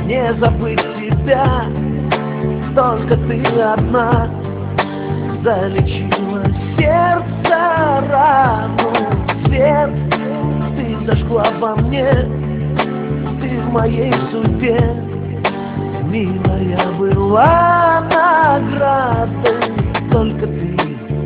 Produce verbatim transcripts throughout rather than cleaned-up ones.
не забыть тебя. Только ты одна залечила сердце рану. Свет ты зажгла во мне, ты в моей судьбе. Милая была наградой, только ты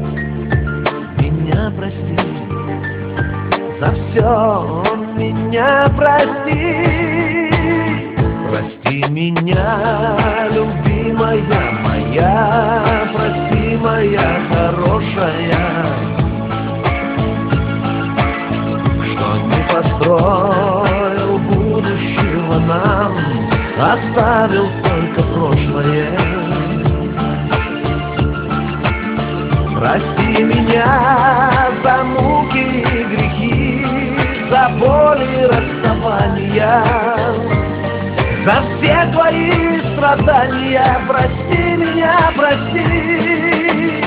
меня прости. За все меня прости. Прости меня, любимая моя, прости, моя хорошая, что не построил будущего нам, оставил только прошлое. Прости меня за муки и грехи, за боли и расставания, за все твои страдания. Прости меня, прости.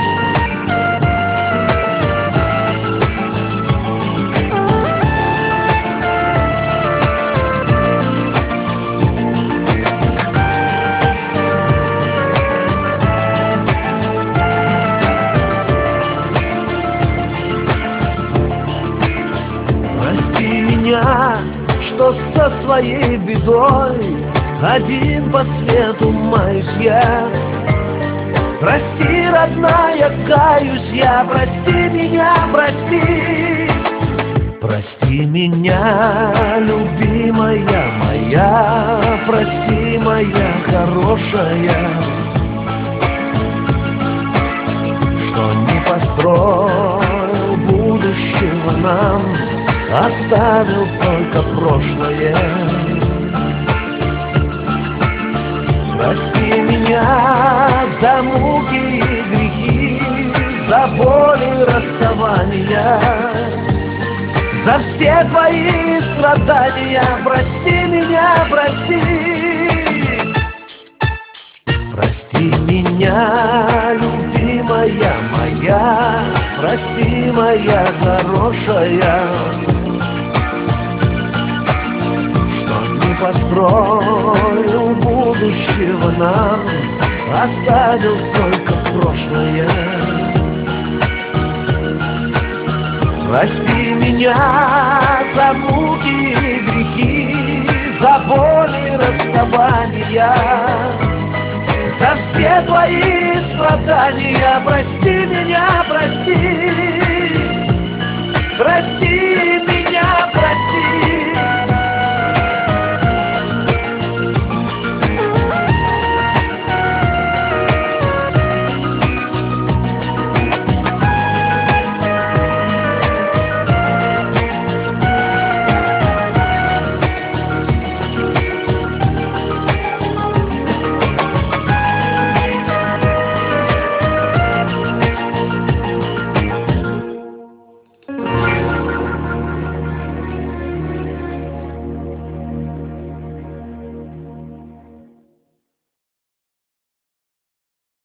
Прости меня, что со своей бедой один по свету маюсь я. Прости, родная, каюсь я, прости меня, прости. Прости меня, любимая моя, прости, моя хорошая, что не построил будущего нам, оставил только прошлое. Прости меня за муки и грехи, за боли и расставания, за все твои страдания. Прости меня, прости. Прости меня, любимая моя, прости, моя хорошая, построил будущего нам, оставил только прошлое. Прости меня за муки и грехи, за боли и расставания, за все твои страдания. Прости меня, прости. Прости меня, прости.